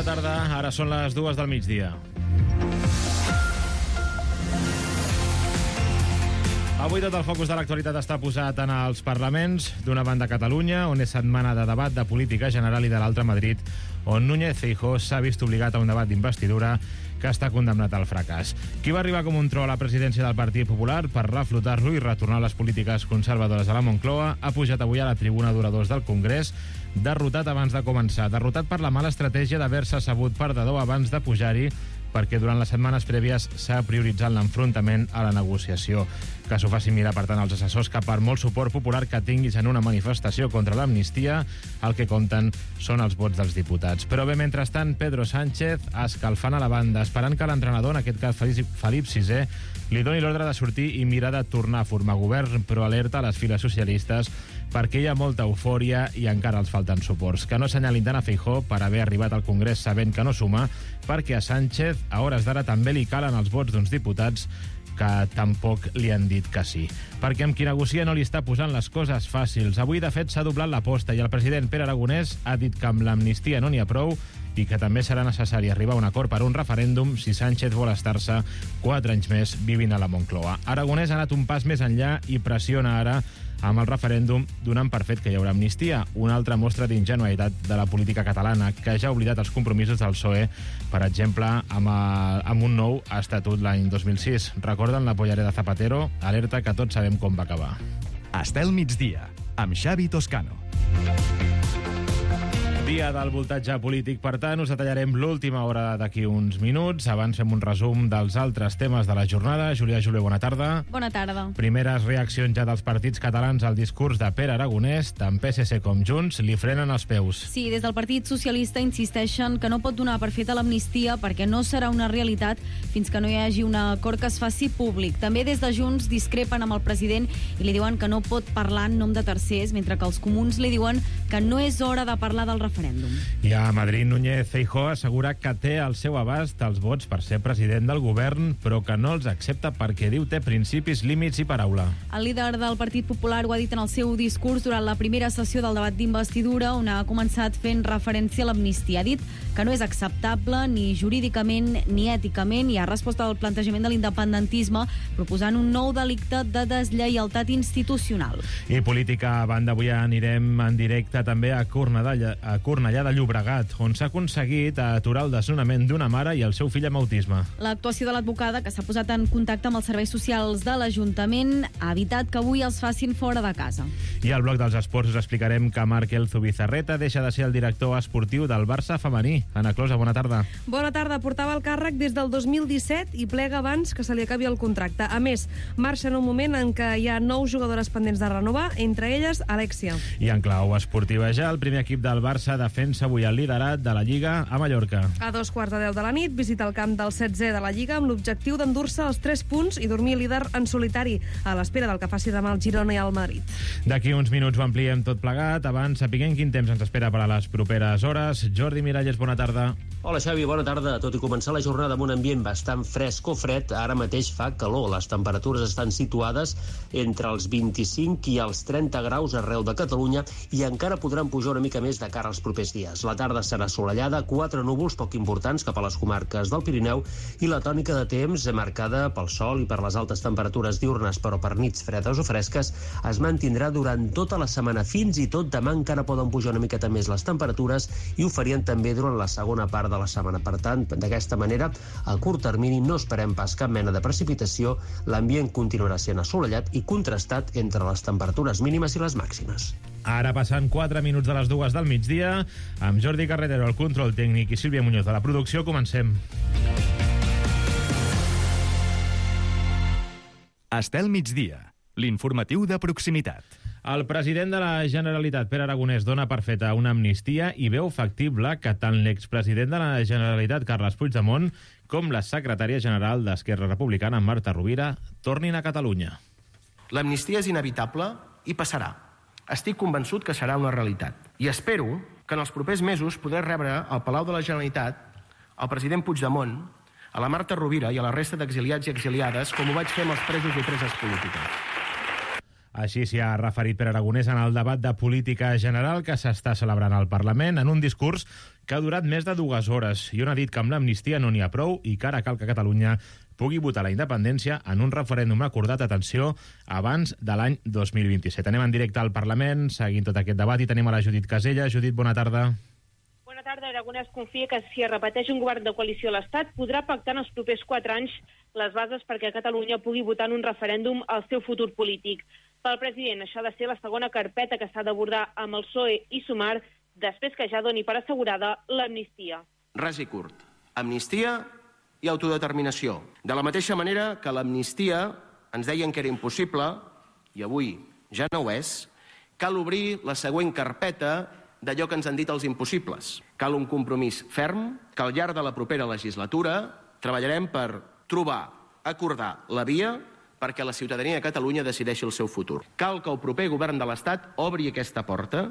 tarda, ara són les 2 del migdia. Avui tot el focus de l'actualitat està posat en els parlaments, d'una banda Catalunya, on és setmana de debat de política general, i de l'altra Madrid, on Núñez Feijóo s'ha vist obligat a un debat d'investidura que està condemnat al fracàs. Qui va arribar com un tro a la presidència del Partit Popular per reflotar-lo i retornar les polítiques conservadores a la Moncloa ha pujat avui a la tribuna d'oradors del Congrés, derrotat abans de començar, derrotat per la mala estratègia d'haver-se sabut perdedor abans de pujar-hi, perquè durant les setmanes prèvies s'ha prioritzat l'enfrontament a la negociació. Que s'ho faci mirar, per tant, els assessors, que per molt suport popular que tinguis en una manifestació contra l'amnistia, el que compten són els vots dels diputats. Però bé, mentrestant, Pedro Sánchez escalfant a la banda, esperant que l'entrenador, en aquest cas Felip VI, li doni l'ordre de sortir i mirar de tornar a formar govern, però alerta a les files socialistes perquè hi ha molta eufòria i encara els falten suports. Que no assenyalin tant a Feijóo per haver arribat al Congrés sabent que no suma, perquè a Sánchez a hores d'ara també li calen els vots d'uns diputats que tampoc li han dit que sí. Perquè amb qui negocia no li està posant les coses fàcils. Avui, de fet, s'ha doblat l'aposta i el president Pere Aragonès ha dit que amb l'amnistia no n'hi ha prou i que també serà necessari arribar a un acord per un referèndum si Sánchez vol estar-se 4 anys més vivint a la Moncloa. Aragonès ha anat un pas més enllà i pressiona ara amb el referèndum, donant per fet que hi haurà amnistia, una altra mostra d'ingenuïtat de la política catalana, que ja ha oblidat els compromisos del PSOE, per exemple, amb un nou estatut l'any 2006. Recorden la pollareda de Zapatero? Alerta que tots sabem com va acabar. Estel migdia, amb Xavi Toscano. Dia del voltatge polític, per tant, us detallarem l'última hora d'aquí uns minuts. Abans fem un resum dels altres temes de la jornada. Júlia Jové, bona tarda. Bona tarda. Primeres reaccions ja dels partits catalans al discurs de Pere Aragonès. Tant PSC com Junts li frenen els peus. Sí, des del Partit Socialista insisteixen que no pot donar per feta l'amnistia perquè no serà una realitat fins que no hi hagi un acord que es faci públic. També des de Junts discrepen amb el president i li diuen que no pot parlar en nom de tercers, mentre que els comuns li diuen que no és hora de parlar del referèndum. I a Madrid, Núñez Feijóo assegura que té al seu abast els vots per ser president del govern, però que no els accepta perquè, diu, té principis, límits i paraula. El líder del Partit Popular ho ha dit en el seu discurs durant la primera sessió del debat d'investidura, on ha començat fent referència a l'amnistia. Ha dit que no és acceptable ni jurídicament ni èticament i ha respost al plantejament de l'independentisme proposant un nou delicte de deslleialtat institucional. I política a banda, avui anirem en directe també a Cornellà de Llobregat, on s'ha aconseguit aturar el desnonament d'una mare i el seu fill amb autisme. L'actuació de l'advocada, que s'ha posat en contacte amb els serveis socials de l'Ajuntament, ha evitat que avui els facin fora de casa. I al bloc dels esports us explicarem que Marc Elzo Bizarreta deixa de ser el director esportiu del Barça femení. Ana Closa, bona tarda. Bona tarda. Portava el càrrec des del 2017 i plega abans que se li acabi el contracte. A més, marxa en un moment en què hi ha 9 jugadores pendents de renovar, entre elles Alexia. I en clau esportiva ja, el primer equip del Barça defensa avui el liderat de la Lliga a Mallorca. A 2:15 de la nit visita el camp del 16è de la Lliga amb l'objectiu d'endur-se els 3 punts i dormir líder en solitari, a l'espera del que faci demà el Girona i el Madrid. D'aquí uns minuts ho ampliem tot plegat. Abans, sapiguem quin temps ens espera per a les properes hores. Jordi Miralles, bona tarda. Hola Xavi, bona tarda. Tot i començar la jornada amb un ambient bastant fresc o fred, ara mateix fa calor. Les temperatures estan situades entre els 25 i els 30 graus arreu de Catalunya i encara podran pujar una mica més de cara als propers dies. La tarda serà assolellada, 4 núvols poc importants cap a les comarques del Pirineu i la tònica de temps marcada pel sol i per les altes temperatures diurnes, però per nits fredes o fresques, es mantindrà durant tota la setmana. Fins i tot demà encara poden pujar una miqueta més les temperatures i ho farien també durant la segona part de la setmana. Per tant, d'aquesta manera, a curt termini no esperem pas cap mena de precipitació. L'ambient continuarà sent assolellat i contrastat entre les temperatures mínimes i les màximes. Ara passant 4 minuts de les 2 del migdia, amb Jordi Carretero, el control tècnic, i Sílvia Muñoz de la producció, comencem. Estel migdia, l'informatiu de proximitat. El president de la Generalitat, Pere Aragonès, dona per feta una amnistia i veu factible que tant l'expresident de la Generalitat, Carles Puigdemont, com la secretària general d'Esquerra Republicana, Marta Rovira, tornin a Catalunya. L'amnistia és inevitable i passarà. Estic convençut que serà una realitat. I espero que en els propers mesos podré rebre al Palau de la Generalitat el president Puigdemont, a la Marta Rovira i a la resta d'exiliats i exiliades, com ho vaig fer amb els presos i preses polítiques. Així s'hi ha referit Pere Aragonès en el debat de política general que s'està celebrant al Parlament en un discurs que ha durat més de 2 hores i on ha dit que amb l'amnistia no n'hi ha prou i que ara cal que Catalunya pugui votar la independència en un referèndum acordat, atenció, abans de l'any 2027. Anem en directe al Parlament, seguint tot aquest debat, i tenim a la Judit Casella. Judit, bona tarda. Bona tarda. Aragonès confia que si es repeteix un govern de coalició a l'Estat podrà pactar en els propers 4 anys les bases perquè Catalunya pugui votar en un referèndum el seu futur polític. Pel president, això ha de ser la segona carpeta que s'ha d'abordar amb el PSOE i Sumar després que ja doni per assegurada l'amnistia. Ras i curt. Amnistia i autodeterminació. De la mateixa manera que l'amnistia ens deien que era impossible, i avui ja no ho és, cal obrir la següent carpeta d'allò que ens han dit els impossibles. Cal un compromís ferm, que al llarg de la propera legislatura treballarem per trobar, acordar la via perquè la ciutadania de Catalunya decideixi el seu futur. Cal que el proper govern de l'Estat obri aquesta porta.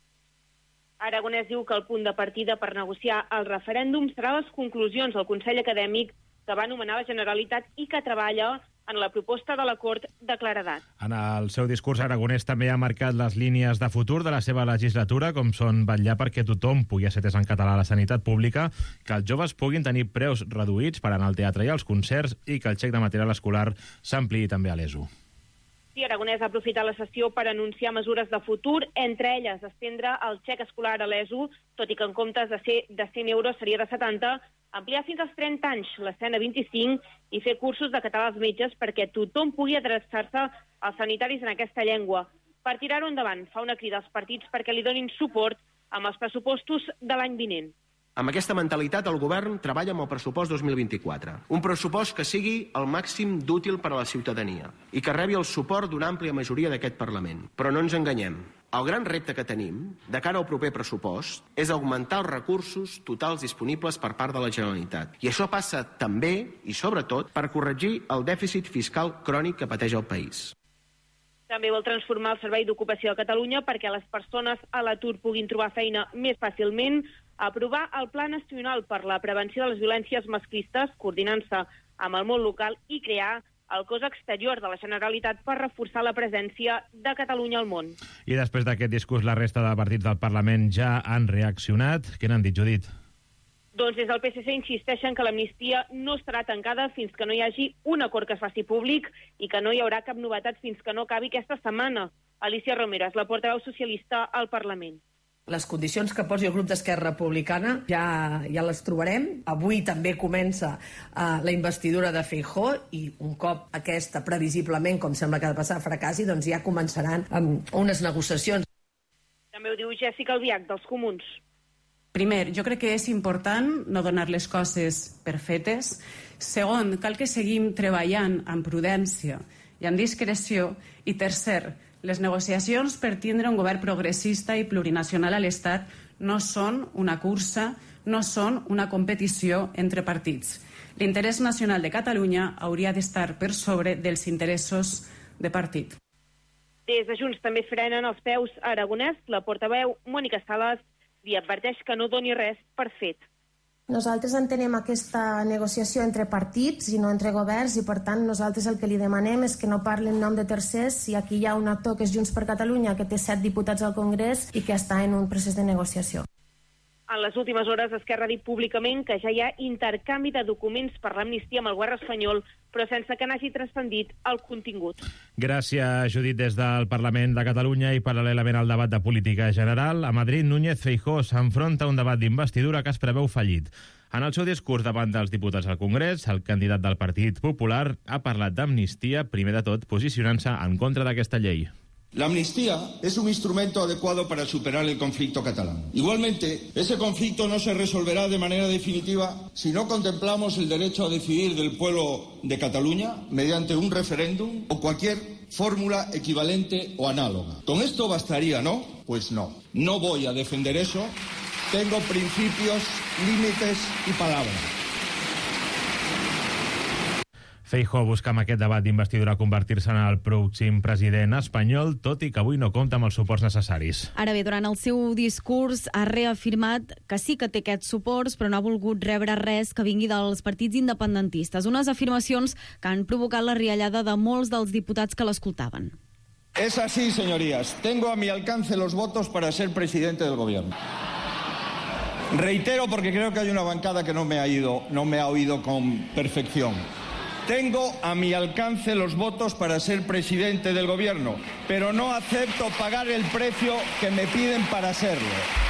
Aragonès diu que el punt de partida per negociar el referèndum serà les conclusions del Consell Acadèmic que va nomenar la Generalitat i que treballa en la proposta de l'acord de claredat. En el seu discurs, Aragonès també ha marcat les línies de futur de la seva legislatura, com són vetllar perquè tothom pugui ser atès en català a la sanitat pública, que els joves puguin tenir preus reduïts per anar al teatre i als concerts i que el xec de material escolar s'ampliï també a l'ESO. Sí, Aragonès ha aprofitat la sessió per anunciar mesures de futur, entre elles estendre el xec escolar a l'ESO, tot i que en comptes de ser de 100 euros seria de 70, ampliar fins als 30 anys l'escena 25 i fer cursos de català als metges perquè tothom pugui adreçar-se als sanitaris en aquesta llengua. Per tirar-ho endavant, fa una crida als partits perquè li donin suport amb els pressupostos de l'any vinent. Amb aquesta mentalitat, el govern treballa amb el pressupost 2024. Un pressupost que sigui el màxim d'útil per a la ciutadania i que rebi el suport d'una àmplia majoria d'aquest Parlament. Però no ens enganyem. El gran repte que tenim, de cara al proper pressupost, és augmentar els recursos totals disponibles per part de la Generalitat. I això passa també, i sobretot, per corregir el dèficit fiscal crònic que pateix el país. També vol transformar el Servei d'Ocupació de Catalunya perquè les persones a l'atur puguin trobar feina més fàcilment, aprovar el Pla Nacional per la Prevenció de les Violències Masclistes, coordinant-se amb el món local i crear el cos exterior de la Generalitat per reforçar la presència de Catalunya al món. I després d'aquest discurs, la resta de partits del Parlament ja han reaccionat. Què n'han dit, Judit? Doncs des del PSC insisteixen que l'amnistia no estarà tancada fins que no hi hagi un acord que es faci públic i que no hi haurà cap novetat fins que no acabi aquesta setmana. Alicia Romero és la portaveu socialista al Parlament. Les condicions que posi el grup d'Esquerra Republicana ja les trobarem. Avui també comença la investidura de Feijóo i un cop aquesta, previsiblement, com sembla que ha de passar, fracassi, doncs ja començaran unes negociacions. També ho diu Jessica Albiach, dels Comuns. Primer, jo crec que és important no donar les coses per fetes. Segon, cal que seguim treballant amb prudència i amb discreció. I tercer, les negociacions per tindre un govern progressista i plurinacional a l'Estat no són una cursa, no són una competició entre partits. L'interès nacional de Catalunya hauria d'estar per sobre dels interessos de partit. Des de Junts també frenen els peus a Aragonès. La portaveu Mònica Sales li adverteix que no doni res per fet. Nosaltres entenem aquesta negociació entre partits i no entre governs i, per tant, nosaltres el que li demanem és que no parli en nom de tercers si aquí hi ha un actor que és Junts per Catalunya, que té 7 diputats al Congrés i que està en un procés de negociació. En les últimes hores, Esquerra ha dit públicament que ja hi ha intercanvi de documents per l'amnistia amb el govern espanyol, però sense que n'hagi transcendit el contingut. Gràcies, Judit, des del Parlament de Catalunya. I paral·lelament al debat de política general, a Madrid, Núñez Feijóo s'enfronta a un debat d'investidura que es preveu fallit. En el seu discurs davant dels diputats al Congrés, el candidat del Partit Popular ha parlat d'amnistia, primer de tot posicionant-se en contra d'aquesta llei. La amnistía es un instrumento adecuado para superar el conflicto catalán. Igualmente, ese conflicto no se resolverá de manera definitiva si no contemplamos el derecho a decidir del pueblo de Cataluña mediante un referéndum o cualquier fórmula equivalente o análoga. ¿Con esto bastaría, no? Pues no. No voy a defender eso. Tengo principios, límites y palabras. Feijóo busca amb aquest debat d'investidura convertir-se en el pròxim president espanyol, tot i que avui no compta amb els suports necessaris. Ara bé, durant el seu discurs ha reafirmat que sí que té aquests suports, però no ha volgut rebre res que vingui dels partits independentistes. Unes afirmacions que han provocat la riallada de molts dels diputats que l'escoltaven. Es así, señorías. Tengo a mi alcance los votos para ser presidente del gobierno. Reitero, porque creo que hay una bancada que no me ha oído con perfección. Tengo a mi alcance los votos para ser presidente del gobierno, pero no acepto pagar el precio que me piden para serlo.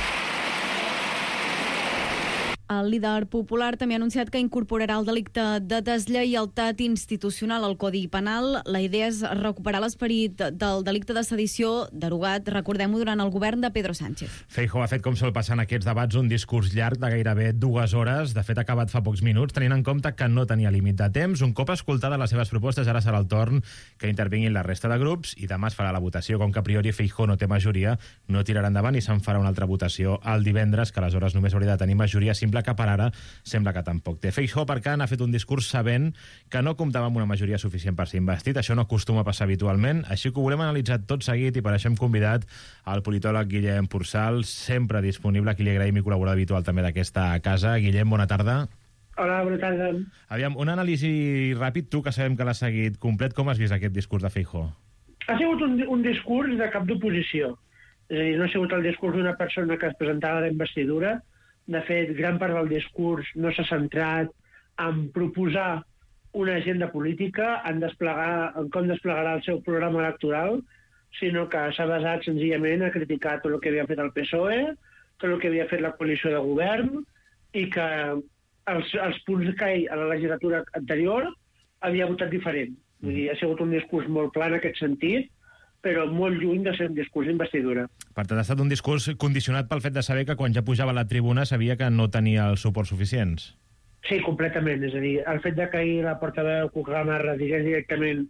El líder popular també ha anunciat que incorporarà el delicte de deslleialtat institucional al Codi Penal. La idea és recuperar l'esperit del delicte de sedició derogat, recordem-ho, durant el govern de Pedro Sánchez. Feijóo ha fet, com sol passar en aquests debats, un discurs llarg de gairebé 2 hores. De fet, ha acabat fa pocs minuts, tenint en compte que no tenia límit de temps. Un cop escoltades les seves propostes, ara serà el torn que intervinguin la resta de grups i demà es farà la votació. Com que a priori Feijóo no té majoria, no tirarà endavant i se'n farà una altra votació el divendres, que aleshores només hauria de tenir majoria simple, que per ara sembla que tampoc té. Feijóo, per tant, ha fet un discurs sabent que no comptava amb una majoria suficient per ser investit. Això no acostuma a passar habitualment, així que ho volem analitzar tot seguit i per això hem convidat el politòleg Guillem Purcell, sempre disponible, a qui li agraïm i col·laborador habitual també d'aquesta casa. Guillem, bona tarda. Hola, bona tarda. Aviam, un anàlisi ràpid, tu que sabem que l'has seguit complet, com has vist aquest discurs de Feijóo? Ha sigut un discurs de cap d'oposició. És a dir, no ha sigut el discurs d'una persona que es presentava a la investidura. De fet, gran part del discurs no s'ha centrat en proposar una agenda política, en com desplegarà el seu programa electoral, sinó que s'ha basat senzillament a criticar tot el que havia fet el PSOE, tot el que havia fet la coalició de govern, i que els punts que ell a la legislatura anterior havia votat diferent. Vull dir, ha sigut un discurs molt clar en aquest sentit, però molt lluny de ser un discurs d'investidura. Per tant, ha estat un discurs condicionat pel fet de saber que quan ja pujava a la tribuna sabia que no tenia els suports suficients. Sí, completament. És a dir, el fet de que ahir la portaveu Cuca Gamarra digués directament,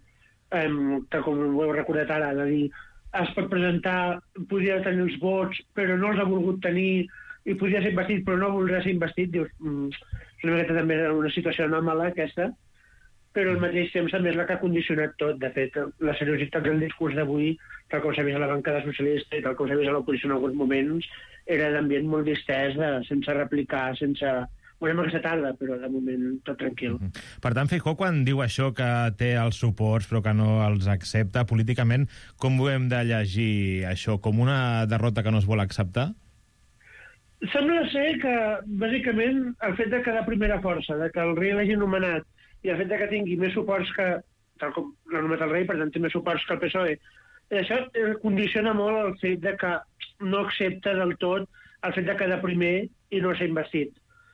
que com ho heu recordat ara, de dir, es pot presentar, podria tenir els vots, però no els ha volgut tenir, i podria ser investit, però no voldrà ser investit, dius, és una miqueta també una situació anòmala, aquesta, però al mateix temps també és la que ha condicionat tot. De fet, la seriositat del discurs d'avui, tal com s'ha vist a la bancada socialista i tal com s'ha vist a l'oposició en alguns moments, era d'ambient molt distès, sense replicar, sense... Veurem aquesta tarda, però de moment tot tranquil. Per tant, Feijóo, quan diu això que té els suports però que no els accepta, políticament, com ho hem de llegir això? Com una derrota que no es vol acceptar? Sembla ser que, bàsicament, el fet de quedar primera força, de que el rei l'hagi nomenat, i el fet que tingui més suports que, tal com l'ha nomenat el rei, per tant té més suports que el PSOE, això condiciona molt el fet de que no accepta del tot el fet de quedar primer i no ser investit.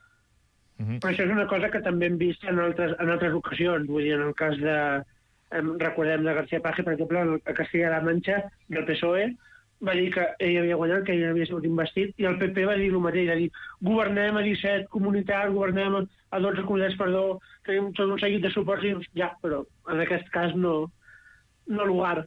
Això és una cosa que també hem vist en altres ocasions. Vull dir, en el cas de, recordem de García Paje, per exemple, a Castilla-La Manxa, del PSOE, va dir que ell havia guanyat, que ell havia sigut investit, i el PP va dir el mateix, va dir, governem a 17 comunitats, governem a 12 comunitats, perdó, tenim tot un seguit de suports, i ja, però en aquest cas no lugar.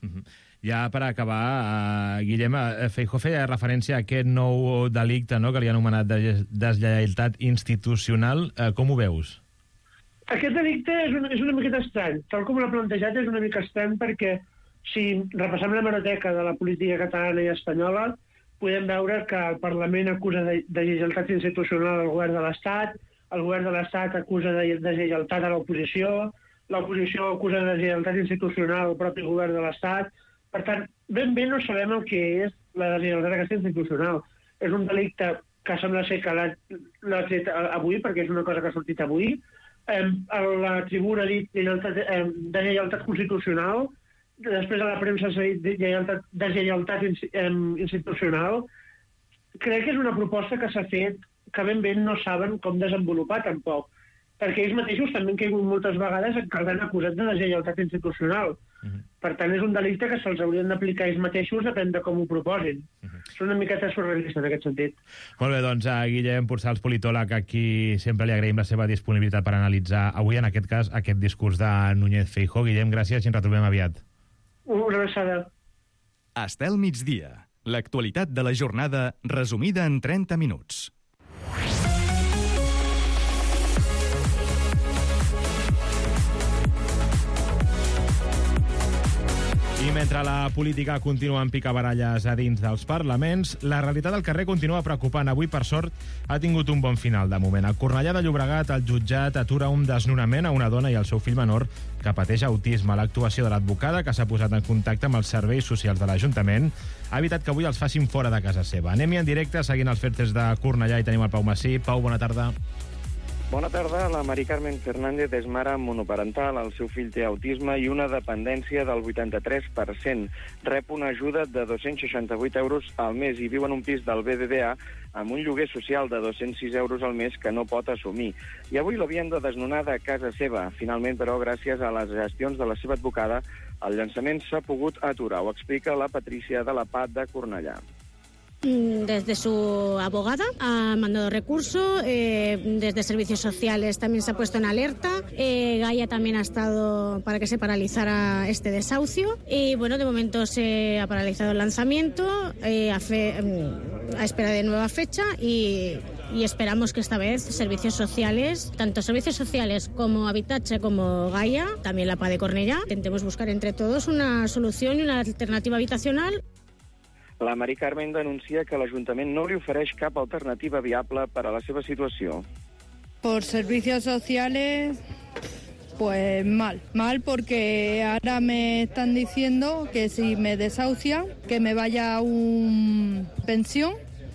Ja per acabar, Guillem, Feijóo feia referència a aquest nou delicte, no?, que li ha anomenat de deslleialtat institucional. Com ho veus? Aquest delicte és una miqueta estrany. Tal com l'ha plantejat és una mica estrany perquè si repassem la hemeroteca de la política catalana i espanyola, podem veure que el Parlament acusa de deslleialtat institucional al govern de l'Estat, el govern de l'Estat acusa de deslleialtat a l'oposició acusa de deslleialtat institucional al propi govern de l'Estat. Per tant, ben bé no sabem el que és la deslleialtat aquesta institucional. És un delicte que sembla ser que l'ha tret avui, perquè és una cosa que ha sortit avui. La tribuna ha dit deslleialtat constitucional, després a la premsa s'ha dit deslleialtat institucional. Crec que és una proposta que s'ha fet que ben bé no saben com desenvolupar tampoc, perquè ells mateixos també han caigut moltes vegades que els han acusat de deslleialtat institucional. Per tant, és un delicte que se'ls haurien d'aplicar ells mateixos, depèn de com ho proposin. És una miqueta surrealista en aquest sentit. Molt bé, doncs a Guillem Purcell, politòleg, a qui sempre li agraïm la seva disponibilitat per analitzar avui, en aquest cas, aquest discurs de Núñez Feijóo. Guillem, gràcies i ens retrobem aviat. Una abraçada. Estel migdia. L'actualitat de la jornada resumida en 30 minuts. I mentre la política continua en picabaralles a dins dels parlaments, la realitat del carrer continua preocupant. Avui, per sort, ha tingut un bon final de moment. A Cornellà de Llobregat, el jutjat atura un desnonament a una dona i al seu fill menor que pateix autisme. L'actuació de l'advocada, que s'ha posat en contacte amb els serveis socials de l'Ajuntament, ha evitat que avui els facin fora de casa seva. Anem-hi en directe, seguint els fets des de Cornellà, i tenim el Pau Massí. Pau, bona tarda. Bona tarda. La Mari Carmen Fernández és mare monoparental, el seu fill té autisme i una dependència del 83%. Rep una ajuda de 268 euros al mes i viu en un pis del BBVA amb un lloguer social de 206 euros al mes que no pot assumir. I avui l'havien de desnonar de casa seva. Finalment, però, gràcies a les gestions de la seva advocada, el llançament s'ha pogut aturar. Ho explica la Patricia de la PAT de Cornellà. Desde su abogada ha mandado recurso, desde Servicios Sociales también se ha puesto en alerta, Gaia también ha estado para que se paralizara este desahucio y bueno, de momento se ha paralizado el lanzamiento a espera de nueva fecha y esperamos que esta vez Servicios Sociales, tanto Servicios Sociales como Habitatge como Gaia, también la PA de Cornellà, intentemos buscar entre todos una solución y una alternativa habitacional. La Mari Carmen denuncia que l'Ajuntament no li ofereix cap alternativa viable per a la seva situació. Por servicios sociales, pues mal porque ahora me están diciendo que si me desahucian, que me vaya a una pensión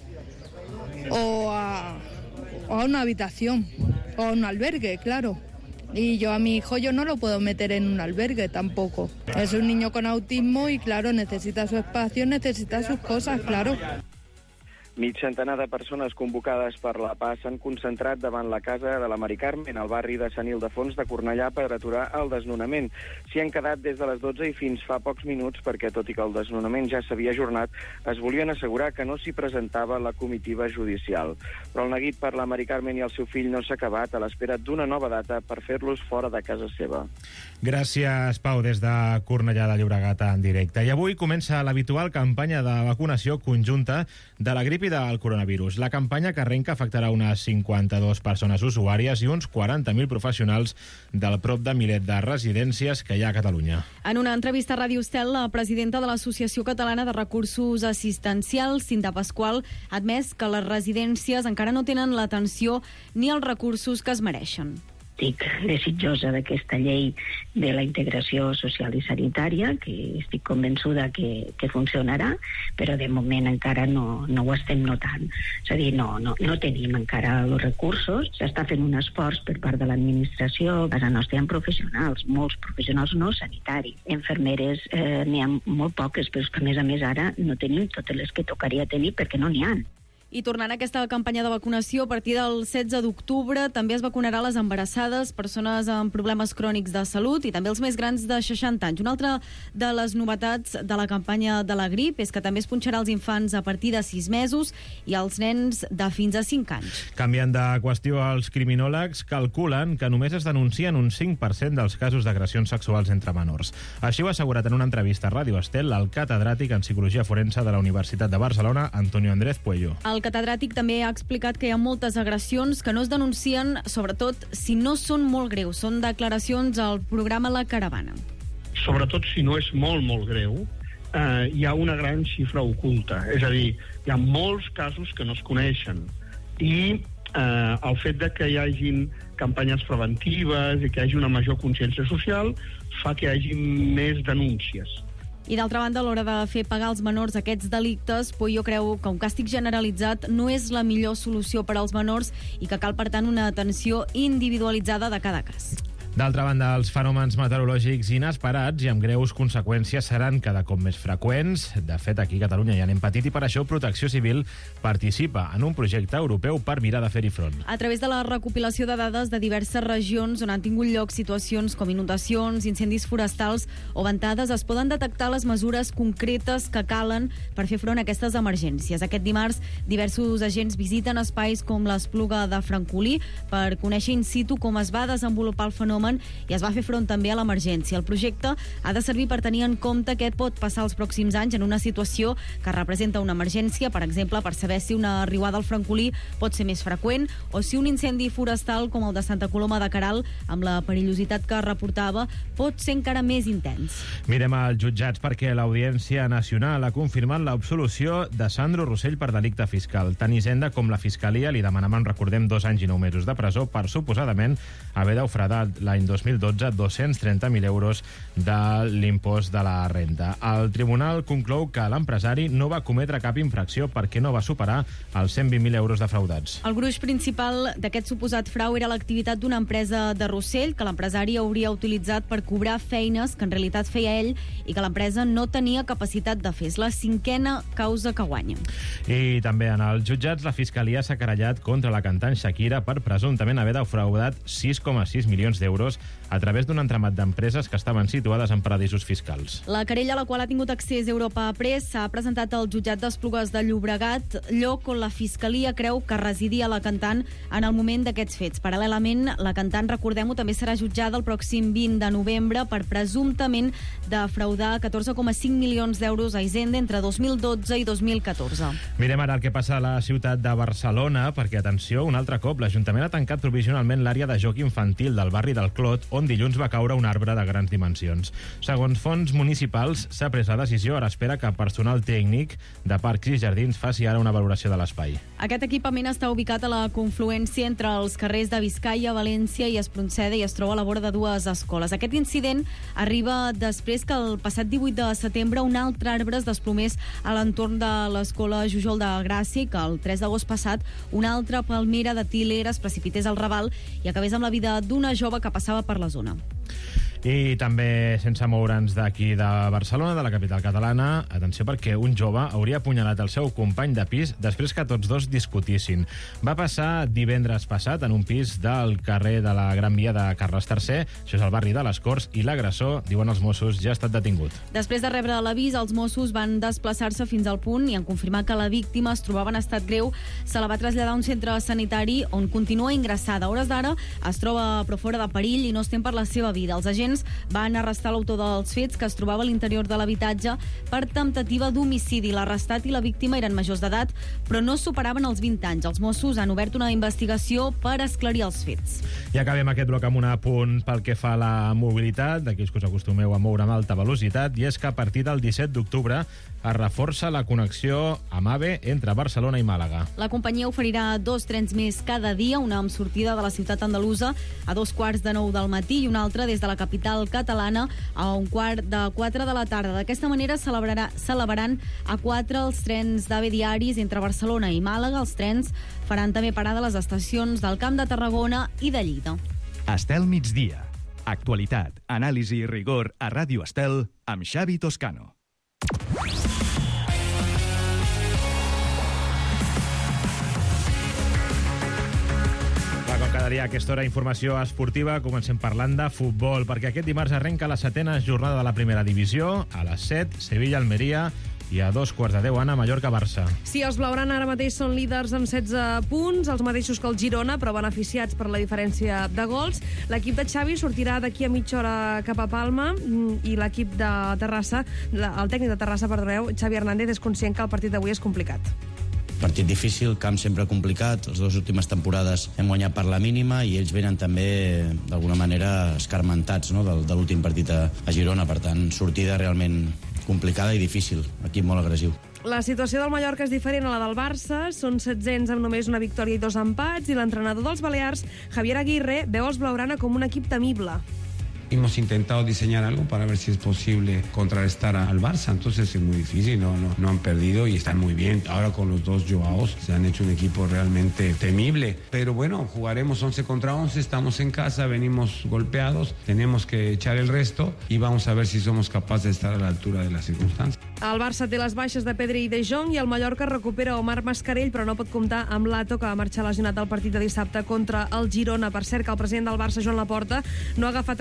o a una habitación o a un albergue, claro. Y yo a mi hijo no lo puedo meter en un albergue tampoco. Es un niño con autismo y, claro, necesita su espacio, necesita sus cosas, claro. Mig centenar de persones convocades per la PA s'han concentrat davant la casa de la Mari Carmen, al barri de Sant Ildefons de Cornellà, per aturar el desnonament. S'hi han quedat des de les 12 i fins fa pocs minuts perquè, tot i que el desnonament ja s'havia ajornat, es volien assegurar que no s'hi presentava la comitiva judicial. Però el neguit per la Mari Carmen i el seu fill no s'ha acabat, a l'espera d'una nova data per fer-los fora de casa seva. Gràcies, Pau, des de Cornellà de Llobregat en directe. I avui comença l'habitual campanya de vacunació conjunta de la grip i del coronavirus. La campanya que arrenca afectarà unes 52 persones usuàries i uns 40.000 professionals del prop de miler de residències que hi ha a Catalunya. En una entrevista a Ràdio Estel, la presidenta de l'Associació Catalana de Recursos Assistencials, Cinta Pasqual, ha admès que les residències encara no tenen l'atenció ni els recursos que es mereixen. Estic desitjosa d'aquesta llei de la integració social i sanitària, que estic convençuda que funcionarà, però de moment encara no ho estem notant. És a dir, no tenim encara els recursos, s'està fent un esforç per part de l'administració. A casa nostra hi ha professionals, molts professionals no sanitaris. Infermeres n'hi ha molt poques, però que a més ara no tenim totes les que tocaria tenir perquè no n'hi ha. I tornant a aquesta campanya de vacunació, a partir del 16 d'octubre també es vacunarà les embarassades, persones amb problemes crònics de salut i també els més grans de 60 anys. Una altra de les novetats de la campanya de la grip és que també es punxarà els infants a partir de 6 mesos i els nens de fins a 5 anys. Canviant de qüestió, els criminòlegs calculen que només es denuncien un 5% dels casos d'agressions sexuals entre menors. Així ho ha assegurat en una entrevista a Ràdio Estel el catedràtic en Psicologia Forense de la Universitat de Barcelona, Antonio Andrés Puello. El catedràtic també ha explicat que hi ha moltes agressions que no es denuncien, sobretot si no són molt greus. Són declaracions al programa La Caravana. Sobretot si no és molt greu, hi ha una gran xifra oculta. És a dir, hi ha molts casos que no es coneixen. I el fet de que hi hagin campanyes preventives i que hi hagi una major consciència social fa que hi hagi més denúncies. I d'altra banda, a l'hora de fer pagar als menors aquests delictes, Puello creu que un càstig generalitzat no és la millor solució per als menors i que cal, per tant, una atenció individualitzada de cada cas. D'altra banda, els fenòmens meteorològics inesperats i amb greus conseqüències seran cada cop més freqüents. De fet, aquí a Catalunya ja n'hem patit i per això Protecció Civil participa en un projecte europeu per mirar de fer-hi front. A través de la recopilació de dades de diverses regions on han tingut lloc situacions com inundacions, incendis forestals o ventades, es poden detectar les mesures concretes que calen per fer front a aquestes emergències. Aquest dimarts, diversos agents visiten espais com l'Espluga de Francolí per conèixer in situ com es va desenvolupar el fenomen informen i es va fer front també a l'emergència. El projecte ha de servir per tenir en compte què pot passar els pròxims anys en una situació que representa una emergència, per exemple, per saber si una riuada al Francolí pot ser més freqüent o si un incendi forestal com el de Santa Coloma de Queralt, amb la perillositat que reportava, pot ser encara més intens. Mirem als jutjats perquè l'Audiència Nacional ha confirmat l'absolució de Sandro Rossell per delicte fiscal. Tant Hisenda com la Fiscalia li demanaven, recordem, 2 anys i 9 mesos de presó per suposadament haver d'ofredat l'any 2012 230.000 euros de l'impost de la renda. El tribunal conclou que l'empresari no va cometre cap infracció perquè no va superar els 120.000 euros defraudats. El gruix principal d'aquest suposat frau era l'activitat d'una empresa de Rossell que l'empresari hauria utilitzat per cobrar feines que en realitat feia ell i que l'empresa no tenia capacitat de fer. És la 5a causa que guanya. I també en els jutjats la Fiscalia s'ha querellat contra la cantant Shakira per presumptament haver defraudat 6,6 milions d'euros a través d'un entramat d'empreses que estaven situades en paradisos fiscals. La querella a la qual ha tingut accés Europa Press s'ha presentat al jutjat d'Esplugues de Llobregat, lloc on la Fiscalia creu que residia la cantant en el moment d'aquests fets. Paral·lelament, la cantant, recordem-ho, també serà jutjada el pròxim 20 de novembre per presumptament defraudar 14,5 milions d'euros a Hisenda entre 2012 i 2014. Mirem ara el que passa a la ciutat de Barcelona, perquè, atenció, un altre cop, l'Ajuntament ha tancat provisionalment l'àrea de joc infantil del barri del Clot, on dilluns va caure un arbre de grans dimensions. Segons fonts municipals, s'ha pres la decisió a l'espera que personal tècnic de Parcs i Jardins faci ara una valoració de l'espai. Aquest equipament està ubicat a la confluència entre els carrers de Vizcaya, València i Espronceda i es troba a la vora de 2 escoles. Aquest incident arriba després que el passat 18 de setembre un altre arbre es desplomés a l'entorn de l'escola Jujol de Gràcia i que el 3 d'agost passat una altra palmera de Tiller es precipités al Raval i acabés amb la vida d'una jove que passava per la zona. I també, sense moure'ns d'aquí de Barcelona, de la capital catalana, atenció perquè un jove hauria apunyalat el seu company de pis després que tots dos discutissin. Va passar divendres passat en un pis del carrer de la Gran Via de Carles III, això és el barri de les Corts, i l'agressor, diuen els Mossos, ja ha estat detingut. Després de rebre l'avís, els Mossos van desplaçar-se fins al punt i en confirmar que la víctima es trobava en estat greu, se la va traslladar a un centre sanitari on continua ingressada. A hores d'ara es troba però fora de perill i no es tem per la seva vida. Els agents van arrestar l'autor dels fets, que es trobava a l'interior de l'habitatge, per temptativa d'homicidi. L'arrestat i la víctima eren majors d'edat, però no superaven els 20 anys. Els Mossos han obert una investigació per esclarir els fets. I acabem aquest bloc amb un apunt pel que fa a la mobilitat, d'aquells que us acostumeu a moure amb alta velocitat, i és que a partir del 17 d'octubre es reforça la connexió amb AVE entre Barcelona i Màlaga. La companyia oferirà 2 trens més cada dia, una amb sortida de la ciutat andalusa a 2:45 del matí i una altra des de la capital catalana a 3:45 de la tarda. D'aquesta manera s'elevaran a 4 els trens d'AVE diaris entre Barcelona i Màlaga. Els trens faran també parada a les estacions del Camp de Tarragona i de Lleida. Estel migdia. Actualitat, anàlisi i rigor a Ràdio Estel amb Xavi Toscano. Com cada dia a aquesta hora, informació esportiva. Comencem parlant de futbol, perquè aquest dimarts arrenca la 7a jornada de la primera divisió. A les 7, Sevilla-Almeria, i a 2:15 Anna, Mallorca-Barça. Sí, els blaugrana ara mateix són líders amb 16 punts, els mateixos que el Girona, però beneficiats per la diferència de gols. L'equip de Xavi sortirà d'aquí a mitja hora cap a Palma i l'equip de Terrassa, el tècnic de Terrassa, perdoneu, Xavi Hernández, és conscient que el partit d'avui és complicat. Partit difícil, camp sempre complicat. Les dues últimes temporades hem guanyat per la mínima i ells venen també, d'alguna manera, escarmentats, no?, de l'últim partit a Girona. Per tant, sortida realment complicada i difícil. Equip molt agressiu. La situació del Mallorca és diferent a la del Barça. Són 700 amb només una victòria i 2 empats i l'entrenador dels Balears, Javier Aguirre, veu els blaugrana com un equip temible. Hemos intentado diseñar algo para ver si es posible contrarrestar al Barça, entonces es muy difícil, no han perdido y están muy bien. Ahora con los dos Joaos se han hecho un equipo realmente temible, pero bueno, jugaremos 11 contra 11, estamos en casa, venimos golpeados, tenemos que echar el resto y vamos a ver si somos capaces de estar a la altura de las circunstancias. El Barça té les baixes de Pedri i De Jong i el Mallorca recupera Omar Mascarell, però no pot comptar amb Lato, que va marxar lesionat al partit de dissabte contra el Girona. Per cert, que el president del Barça, Joan Laporta, no ha agafat aquest avió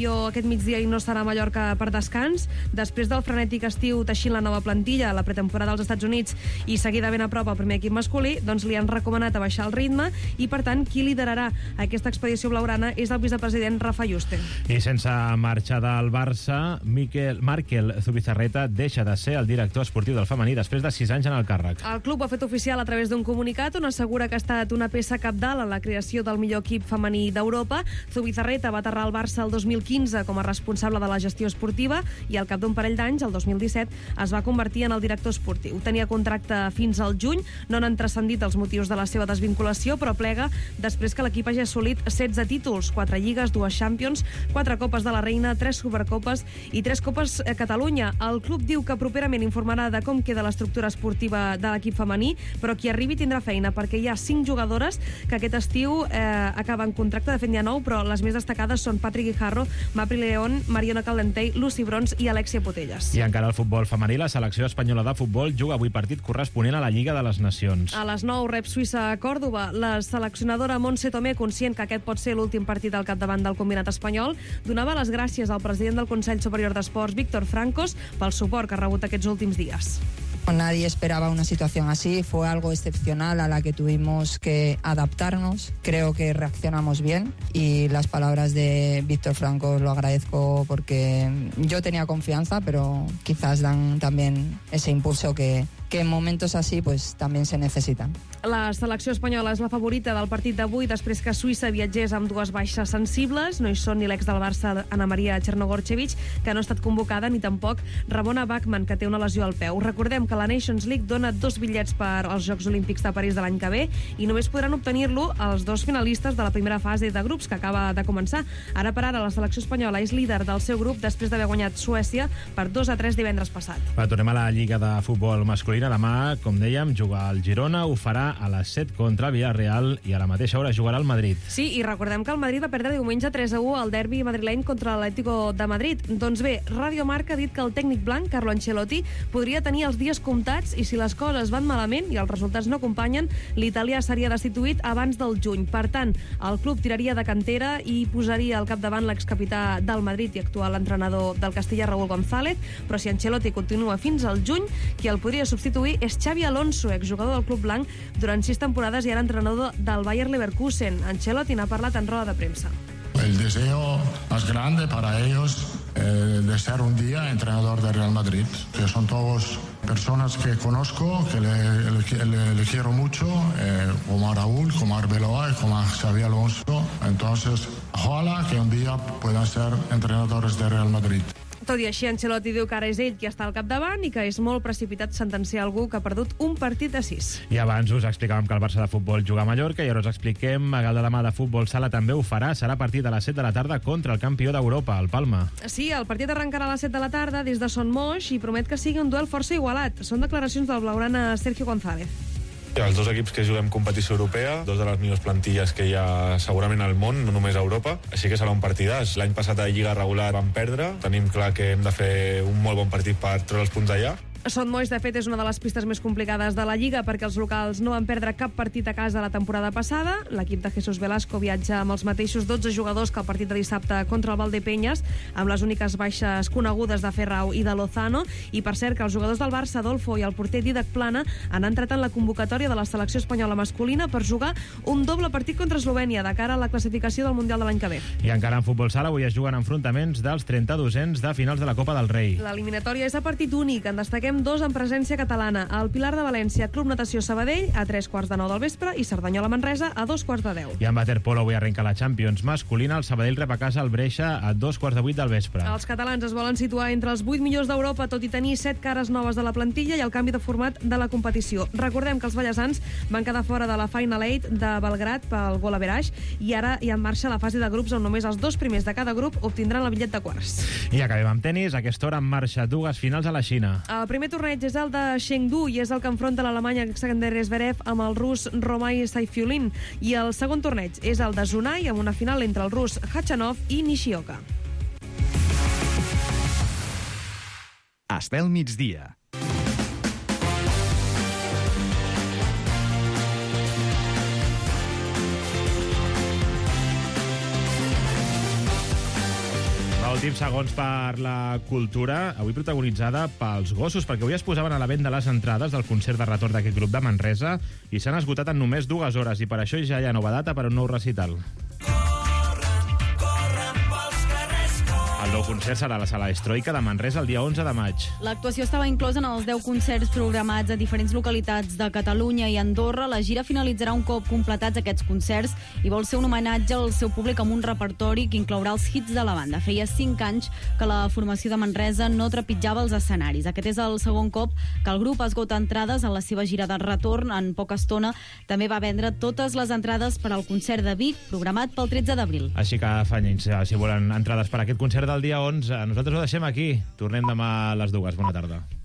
avió aquest migdia i no serà a Mallorca per descans. Després del frenètic estiu teixint la nova plantilla, la pretemporada als Estats Units i seguidament a prop al primer equip masculí, doncs li han recomanat abaixar el ritme i, per tant, qui liderarà aquesta expedició blaugrana és el vicepresident Rafa Yuste. I sense marxar del Barça, Markel Zubizarreta deixa de ser el director esportiu del femení després de 6 anys en el càrrec. El club ha fet oficial a través d'un comunicat on assegura que ha estat una peça cabdal en la creació del millor equip femení d'Europa. Zubizarreta va aterrar al Barça el 2015 com a responsable de la gestió esportiva i al cap d'un parell d'anys, el 2017, es va convertir en el director esportiu. Tenia contracte fins al juny, no n'han transcendit els motius de la seva desvinculació, però plega després que l'equip hagi assolit 16 títols, 4 lligues, 2 Champions, 4 Copes de la Reina, 3 Supercopes i 3 Copes a Catalunya. El club diu que properament informarà de com queda l'estructura esportiva de l'equip femení, però qui arribi tindrà feina, perquè hi ha 5 jugadores que aquest estiu acaben contracte, de fet n'hi ha 9, però les més destacades són Patri Guijarro, Mapri León, Mariona Caldentey, Lucy Brons i Alexia Potelles. I encara al futbol femení, la selecció espanyola de futbol juga avui partit corresponent a la Lliga de les Nacions. A les 9 rep Suïssa a Còrdova. La seleccionadora Montse Tomé, conscient que aquest pot ser l'últim partit al capdavant del combinat espanyol, donava les gràcies al president del Consell Superior d'Esports, Víctor Francos, pel suport que ha rebut aquests últims dies. Nadie esperaba una situación así, fue algo excepcional a la que tuvimos que adaptarnos. Creo que reaccionamos bien y las palabras de Víctor Francos lo agradezco porque yo tenía confianza, pero quizás dan también ese impulso que en momentos así pues también se necesitan. La selecció espanyola és la favorita del partit d'avui després que Suïssa viatgés amb 2 baixes sensibles. No hi són ni l'ex del Barça, Ana Maria Chernogorchevich, que no ha estat convocada, ni tampoc Ramona Bachmann, que té una lesió al peu. Recordem que la Nations League dona 2 bitllets per als Jocs Olímpics de París de l'any que ve i només podran obtenir-lo els 2 finalistes de la primera fase de grups que acaba de començar. Ara per ara la selecció espanyola és líder del seu grup després d'haver guanyat Suècia per 2-3 divendres passat. Tornem a la Lliga de Futbol Masculina. Demà, com dèiem, juga al Girona, ho farà a les 7 contra el Villarreal i a la mateixa hora jugarà al Madrid. Sí, i recordem que el Madrid va perdre diumenge 3-1 al derbi madrileny contra l'Atlético de Madrid. Doncs bé, Radio Marca ha dit que el tècnic blanc, Carlo Ancelotti, podria tenir els dies comptats i si les coses van malament i els resultats no acompanyen, l'italià seria destituït abans del juny. Per tant, el club tiraria de cantera i posaria al capdavant l'excapità del Madrid i actual entrenador del Castilla, Raúl González, però si Ancelotti continua fins al juny, qui el podria substituir és Xavi Alonso, exjugador del club blanc durant 6 temporades i ara entrenador del Bayer Leverkusen. Ancelotti n'ha parlat en roda de premsa. El deseo más grande para ellos de ser un día entrenador de Real Madrid, que son todos personas que conozco, que le quiero mucho, como a Raúl, como a Arbeloa y como a Xavi Alonso. Entonces, ojalá que un día puedan ser entrenadores de Real Madrid. Tot i així, Ancelotti diu que ara és ell qui està al capdavant i que és molt precipitat sentenciar algú que ha perdut un partit de 6. I abans us explicàvem que el Barça de futbol juga a Mallorca i ara us expliquem que el de demà de futbol sala també ho farà. Serà a partir de les 7 de la tarda contra el campió d'Europa, el Palma. Sí, el partit arrencarà a les 7 de la tarda des de Son Moix i promet que sigui un duel força igualat. Són declaracions del blaugrana Sergio González. Els 2 equips que juguem competició europea, 2 de les millors plantilles que hi ha segurament al món, no només a Europa, així que serà un partidàs. L'any passat a Lliga regular vam perdre, tenim clar que hem de fer un molt bon partit per treure els punts d'allà. Son Moix, de fet, és una de les pistes més complicades de la Lliga perquè els locals no van perdre cap partit a casa la temporada passada. L'equip de Jesús Velasco viatja amb els mateixos 12 jugadors que el partit de dissabte contra el Valdepeñas, amb les úniques baixes conegudes de Ferrau i de Lozano. I, per cert, que els jugadors del Barça, Adolfo i el porter Didac Plana, han entrat en la convocatòria de la selecció espanyola masculina per jugar un doble partit contra Eslovènia de cara a la classificació del Mundial de l'any que ve. I encara en futbol sala avui es juguen enfrontaments dels 32ens de finals de la Copa del Rei. L'eliminatòria és a partit únic. En destaquem 2 en presència catalana. El Pilar de València, Club Natació Sabadell, a 3:45 del vespre, i Cerdanyola Manresa, a 2:10. I en waterpolo avui arrenca la Champions masculina. El Sabadell rep a casa el Breixa a 2:15 del vespre. Els catalans es volen situar entre els 8 millors d'Europa, tot i tenir 7 cares noves de la plantilla i el canvi de format de la competició. Recordem que els ballesans van quedar fora de la Final 8 de Belgrat pel gol average i ara hi ha en marxa la fase de grups on només els 2 primers de cada grup obtindran el bitllet de quarts. I acabem amb tenis. A aquesta hora en marxa 2 finals a la Xina. El primer torneig és el de Chengdu i és el que enfronta l'Alemanya Alexander Zverev amb el rus Romay Saifiulin. I el segon torneig és el de Zunai amb una final entre el rus Khachanov i Nishioka. Estel migdia. Últims segons per la cultura, avui protagonitzada pels gossos, perquè avui es posaven a la venda les entrades del concert de retorn d'aquest grup de Manresa i s'han esgotat en només 2 hores, i per això ja hi ha nova data per un nou recital. El nou concert serà a la Sala Estroika de Manresa el dia 11 de maig. L'actuació estava inclosa en els 10 concerts programats a diferents localitats de Catalunya i Andorra. La gira finalitzarà un cop completats aquests concerts i vol ser un homenatge al seu públic amb un repertori que inclourà els hits de la banda. Feia 5 anys que la formació de Manresa no trepitjava els escenaris. Aquest és el segon cop que el grup esgota entrades en la seva gira de retorn. En poca estona també va vendre totes les entrades per al concert de Vic, programat pel 13 d'abril. Així que afanyins, si volen entrades per aquest concert del dia 11. Nosaltres ho deixem aquí. Tornem demà a les 2. Bona tarda.